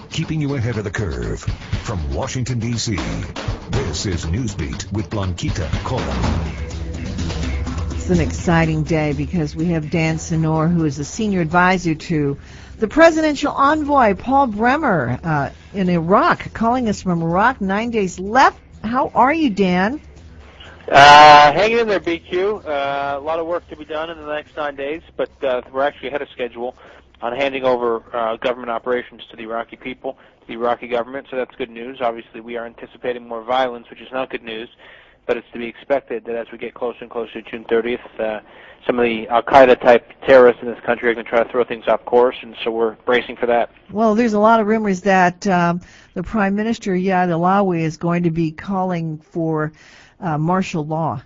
keeping you ahead of the curve. From Washington, D.C., this is Newsbeat with Blanquita Cola. It's an exciting day because we have Dan Senor, who is a senior advisor to the presidential envoy, Paul Bremer, in Iraq, calling us from Iraq. 9 days left. How are you, Dan? Hanging in there, BQ. A lot of work to be done in the next 9 days, but we're actually ahead of schedule on handing over government operations to the Iraqi people, to the Iraqi government, so that's good news. Obviously, we are anticipating more violence, which is not good news, but it's to be expected that as we get closer and closer to June 30th, some of the al-Qaeda-type terrorists in this country are going to try to throw things off course, and so we're bracing for that. Well, there's a lot of rumors that the Prime Minister, Iyad Allawi, is going to be calling for martial law.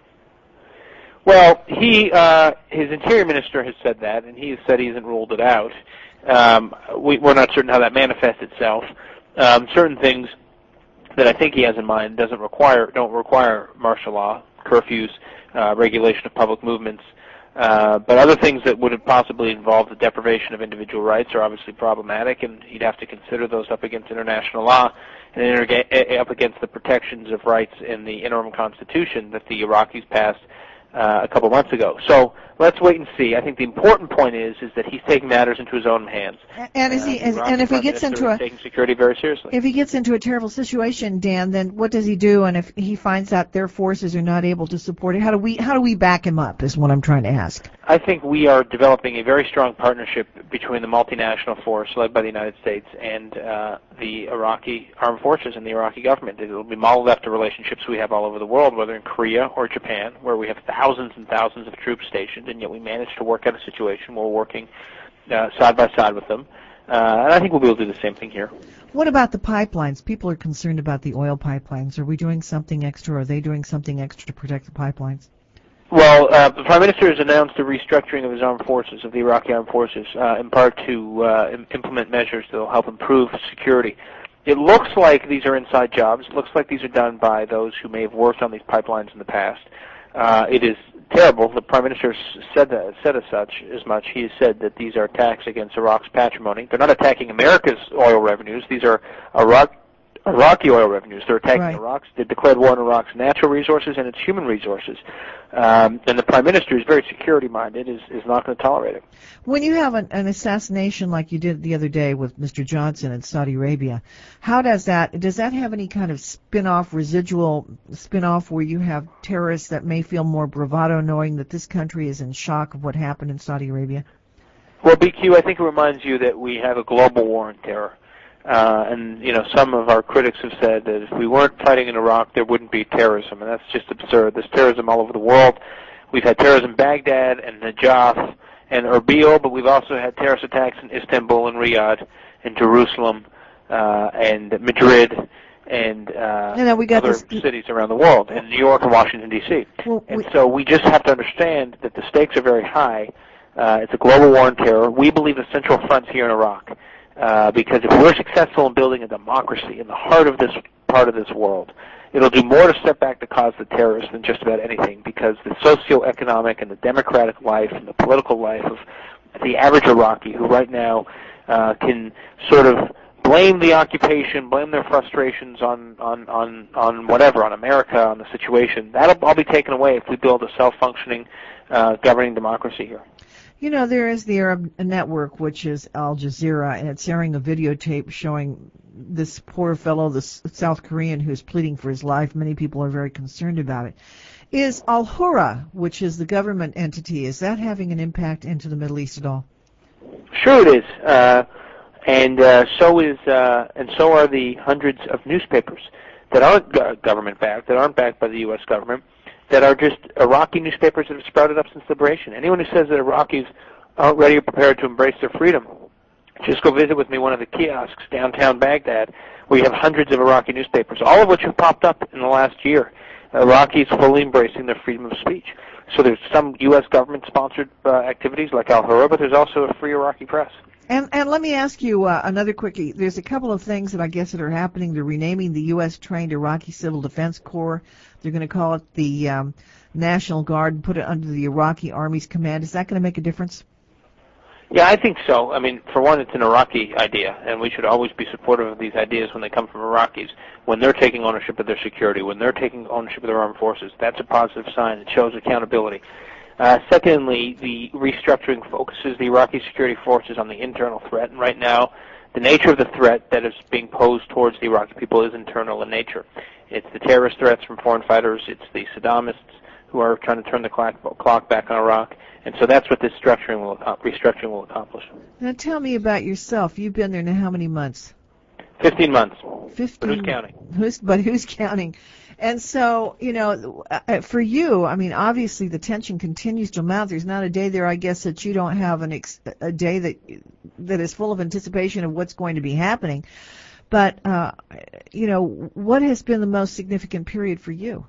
Well, his Interior Minister has said that, and he has said he hasn't ruled it out. We're not certain how that manifests itself. Certain things that I think he has in mind don't require martial law, curfews, regulation of public movements, but other things that would possibly involve the deprivation of individual rights are obviously problematic, and he'd have to consider those up against international law and up against the protections of rights in the interim constitution that the Iraqis passed a couple months ago. So let's wait and see. I think the important point is that he's taking matters into his own hands. And if he gets into taking security very seriously. If he gets into a terrible situation, Dan, then what does he do? And if he finds out their forces are not able to support it, how do we back him up? Is what I'm trying to ask. I think we are developing a very strong partnership between the multinational force led by the United States and the Iraqi armed forces and the Iraqi government. It will be modeled after relationships we have all over the world, whether in Korea or Japan, where we have thousands and thousands of troops stationed, and yet we managed to work out a situation where we're working side by side with them. And I think we'll be able to do the same thing here. What about the pipelines? People are concerned about the oil pipelines. Are we doing something extra? Are they doing something extra to protect the pipelines? Well, the Prime Minister has announced a restructuring of his armed forces, of the Iraqi armed forces, in part to implement measures that will help improve security. It looks like these are inside jobs. It looks like these are done by those who may have worked on these pipelines in the past. It is terrible. The Prime Minister said as much. He has said that these are attacks against Iraq's patrimony. They're not attacking America's oil revenues. These are Iraqi oil revenues. They're attacking They declared war on Iraq's natural resources and its human resources. And the Prime Minister is very security-minded, is not going to tolerate it. When you have an assassination like you did the other day with Mr. Johnson in Saudi Arabia, how does that have any kind of residual spin-off where you have terrorists that may feel more bravado knowing that this country is in shock of what happened in Saudi Arabia? Well, BQ, I think it reminds you that we have a global war on terror. And, some of our critics have said that if we weren't fighting in Iraq, there wouldn't be terrorism, and that's just absurd. There's terrorism all over the world. We've had terrorism in Baghdad and Najaf and Erbil, but we've also had terrorist attacks in Istanbul and Riyadh and Jerusalem and Madrid and other cities around the world, and New York and Washington, D.C. So we just have to understand that the stakes are very high. It's a global war on terror. We believe the central front's here in Iraq. Because if we're successful in building a democracy in the heart of this part of this world, it'll do more to step back the cause of the terrorists than just about anything, because the socioeconomic and the democratic life and the political life of the average Iraqi, who right now can sort of blame the occupation, blame their frustrations on whatever, on America, on the situation, that'll all be taken away if we build a self-functioning governing democracy here. There is the Arab network, which is Al Jazeera, and it's airing a videotape showing this poor fellow, this South Korean, who's pleading for his life. Many people are very concerned about it. Is Al-Hurra, which is the government entity, is that having an impact into the Middle East at all? Sure it is. And so are the hundreds of newspapers that aren't government-backed, that aren't backed by the U.S. government, that are just Iraqi newspapers that have sprouted up since liberation. Anyone who says that Iraqis aren't ready or prepared to embrace their freedom, just go visit with me one of the kiosks downtown Baghdad, where you have hundreds of Iraqi newspapers, all of which have popped up in the last year. Iraqis fully embracing their freedom of speech. So there's some U.S. government-sponsored activities like Al-Hurra, but there's also a free Iraqi press. And let me ask you another quickie. There's a couple of things that I guess that are happening. They're renaming the U.S.-trained Iraqi Civil Defense Corps. They're going to call it the National Guard and put it under the Iraqi Army's command. Is that going to make a difference? Yeah, I think so. I mean, for one, it's an Iraqi idea, and we should always be supportive of these ideas when they come from Iraqis. When they're taking ownership of their security, when they're taking ownership of their armed forces, that's a positive sign. It shows accountability. Secondly, the restructuring focuses the Iraqi security forces on the internal threat, and right now, the nature of the threat that is being posed towards the Iraqi people is internal in nature. It's the terrorist threats from foreign fighters. It's the Saddamists who are trying to turn the clock back on Iraq. And so that's what this restructuring will accomplish. Now tell me about yourself. You've been there now how many months? 15 months. 15. But who's counting? Who's counting? And so, for you, I mean, obviously the tension continues to mount. There's not a day there, I guess, that you don't have a day that is full of anticipation of what's going to be happening. But, what has been the most significant period for you?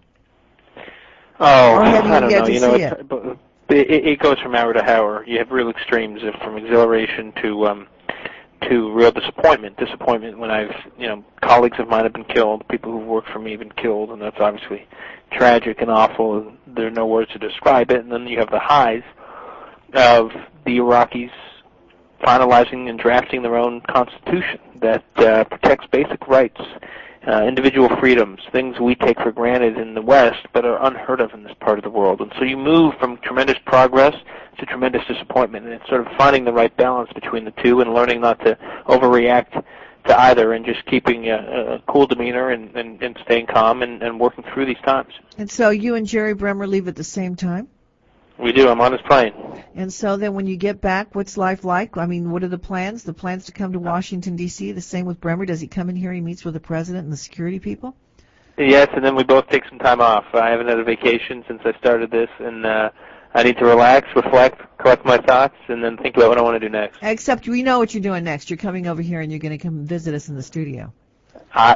Oh, or have you I don't yet know. To see it goes from hour to hour. You have real extremes, from exhilaration to real disappointment. Disappointment when colleagues of mine have been killed, people who've worked for me have been killed, and that's obviously tragic and awful, and there are no words to describe it. And then you have the highs of the Iraqis finalizing and drafting their own constitution that protects basic rights, individual freedoms, things we take for granted in the West but are unheard of in this part of the world. And so you move from tremendous progress to tremendous disappointment, and it's sort of finding the right balance between the two and learning not to overreact to either and just keeping a cool demeanor and staying calm and working through these times. And so you and Jerry Bremer leave at the same time? We do. I'm on his plane. And so then when you get back, what's life like? I mean, what are the plans? The plans to come to Washington, D.C., the same with Bremer? Does he come in here, he meets with the president and the security people? Yes, and then we both take some time off. I haven't had a vacation since I started this, and I need to relax, reflect, collect my thoughts, and then think about what I want to do next. Except we know what you're doing next. You're coming over here and you're going to come visit us in the studio.